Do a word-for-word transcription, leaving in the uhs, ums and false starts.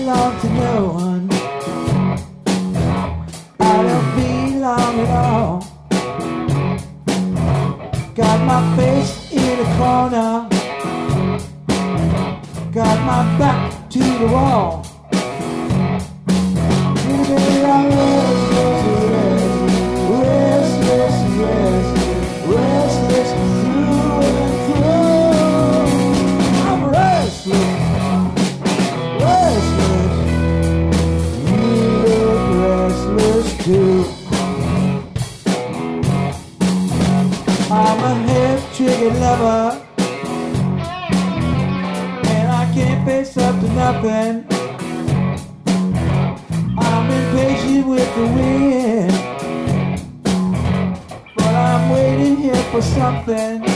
belong to no one. I don't belong at all. Got my face in a corner, got my back to the wall. Baby, I'm restless, restless, restless, restless through and through. I'm restless, restless. You look restless too. I'm a half-triggered lover, and I can't face up to nothing. I'm impatient with the wind, but I'm waiting here for something.